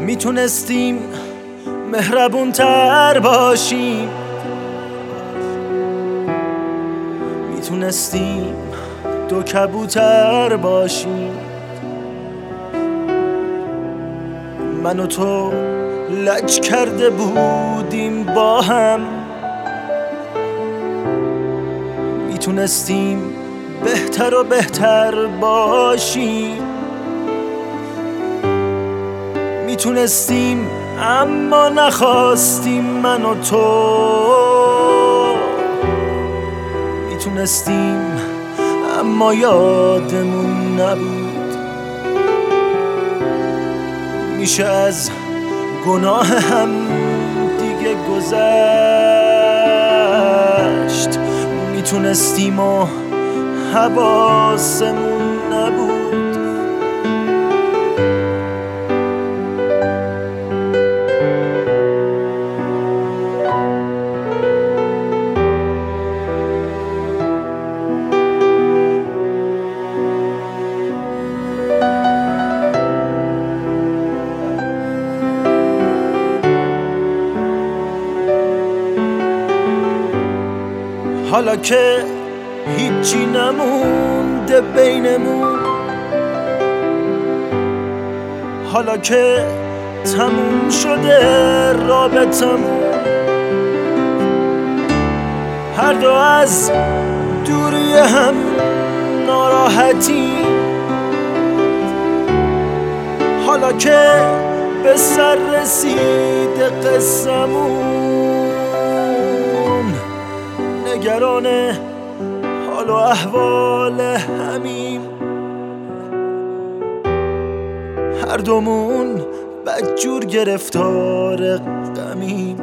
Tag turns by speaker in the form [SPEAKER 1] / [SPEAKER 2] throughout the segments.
[SPEAKER 1] میتونستیم مهربونتر باشیم، میتونستیم دو کبوتر باشیم. من و تو لج کرده بودیم با هم، میتونستیم بهتر و بهتر باشیم. میتونستیم اما نخواستیم من و تو، میتونستیم اما یادمون نبود. میشه از گناه هم دیگه گذشت، میتونستیم و حواسمون نبود. حالا که هیچی نمونده بینمون، حالا که تموم شده رابطمون، هر دو از دوری هم ناراحتی، حالا که به سر رسیده قصمون، نگران حال و احوال همیم. هر دومون بدجور گرفتار غمیم.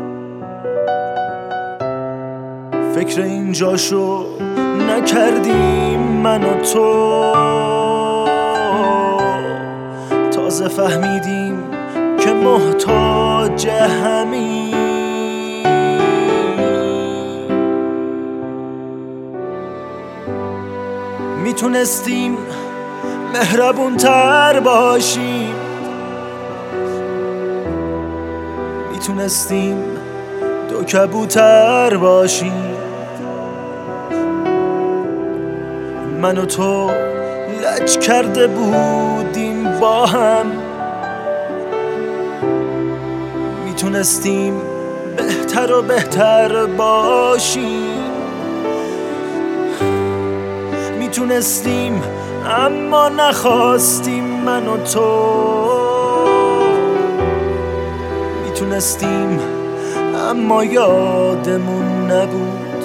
[SPEAKER 1] فکر اینجاشو نکردیم من و تو، تازه فهمیدیم که محتاج همیم. میتونستیم مهربونتر باشیم، میتونستیم دو کبوتر باشیم. من و تو لج کرده بودیم با هم، میتونستیم بهتر و بهتر باشیم. میتونستیم اما نخواستیم من و تو، میتونستیم اما یادمون نبود.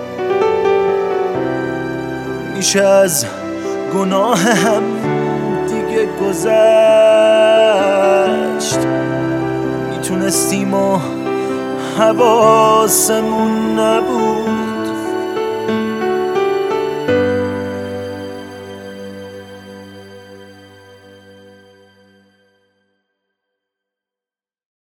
[SPEAKER 1] میشه از گناه هم دیگه گذشت، میتونستیم و حواسمون نبود.